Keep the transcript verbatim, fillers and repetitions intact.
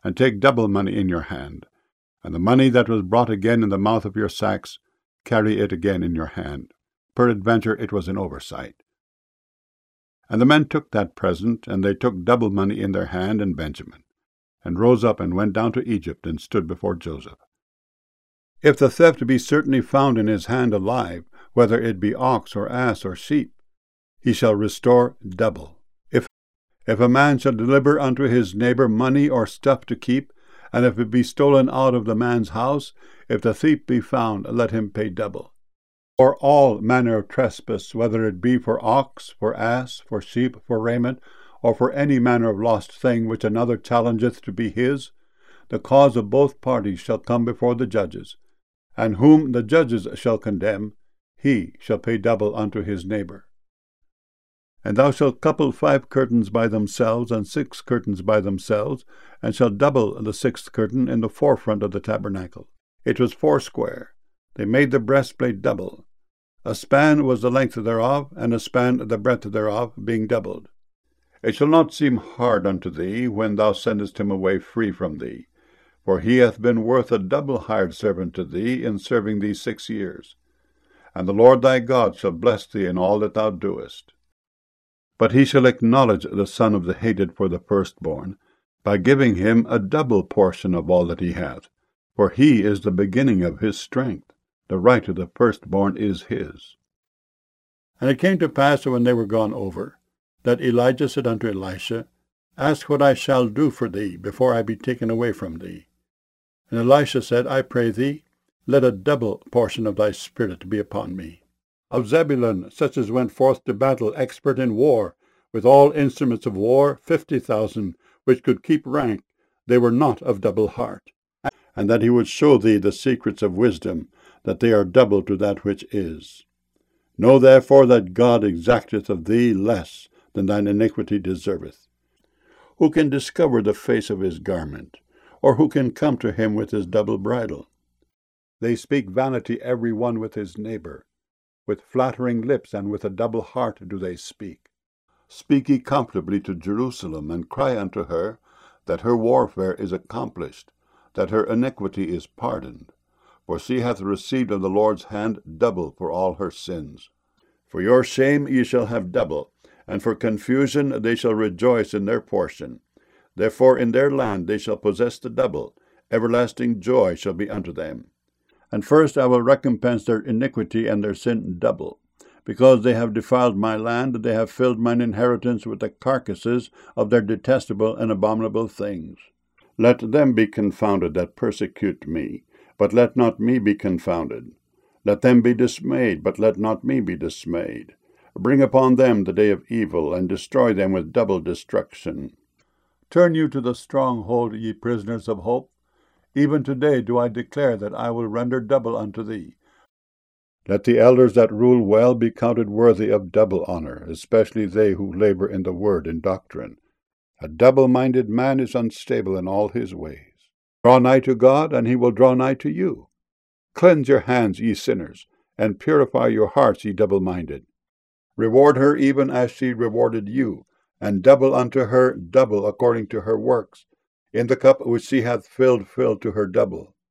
and take double money in your hand. And the money that was brought again in the mouth of your sacks, carry it again in your hand. Peradventure it was an oversight. And the men took that present, and they took double money in their hand and Benjamin, and rose up and went down to Egypt, and stood before Joseph. If the theft be certainly found in his hand alive, whether it be ox or ass or sheep, he shall restore double. If, if a man shall deliver unto his neighbor money or stuff to keep, and if it be stolen out of the man's house, if the thief be found, let him pay double. For all manner of trespass, whether it be for ox, for ass, for sheep, for raiment, or for any manner of lost thing which another challengeth to be his, the cause of both parties shall come before the judges, and whom the judges shall condemn, he shall pay double unto his neighbor. And thou shalt couple five curtains by themselves, and six curtains by themselves, and shalt double the sixth curtain in the forefront of the tabernacle. It was foursquare. They made the breastplate double. A span was the length thereof, and a span the breadth thereof, being doubled. It shall not seem hard unto thee, when thou sendest him away free from thee, for he hath been worth a double hired servant to thee in serving thee six years. And the Lord thy God shall bless thee in all that thou doest. But he shall acknowledge the son of the hated for the firstborn, by giving him a double portion of all that he hath, for he is the beginning of his strength. The right of the firstborn is his. And it came to pass, when they were gone over, that Elijah said unto Elisha, Ask what I shall do for thee, before I be taken away from thee. And Elisha said, I pray thee, let a double portion of thy spirit be upon me. Of Zebulun, such as went forth to battle, expert in war, with all instruments of war, fifty thousand, which could keep rank, they were not of double heart. And that he would show thee the secrets of wisdom, that they are double to that which is. Know therefore that God exacteth of thee less than thine iniquity deserveth. Who can discover the face of his garment? Or who can come to him with his double bridle? They speak vanity every one with his neighbor. With flattering lips and with a double heart do they speak. Speak ye comfortably to Jerusalem, and cry unto her, that her warfare is accomplished, that her iniquity is pardoned. For she hath received of the Lord's hand double for all her sins. For your shame ye shall have double, and for confusion they shall rejoice in their portion. Therefore in their land they shall possess the double. Everlasting joy shall be unto them. And first I will recompense their iniquity and their sin double. Because they have defiled my land, they have filled mine inheritance with the carcasses of their detestable and abominable things. Let them be confounded that persecute me, but let not me be confounded. Let them be dismayed, but let not me be dismayed. Bring upon them the day of evil, and destroy them with double destruction. Turn you to the stronghold, ye prisoners of hope. Even today do I declare that I will render double unto thee. Let the elders that rule well be counted worthy of double honor, especially they who labor in the word and doctrine. A double-minded man is unstable in all his ways. Draw nigh to God, and he will draw nigh to you. Cleanse your hands, ye sinners, and purify your hearts, ye double-minded. Reward her even as she rewarded you, and double unto her double according to her works. In the cup which she hath filled, fill to her double.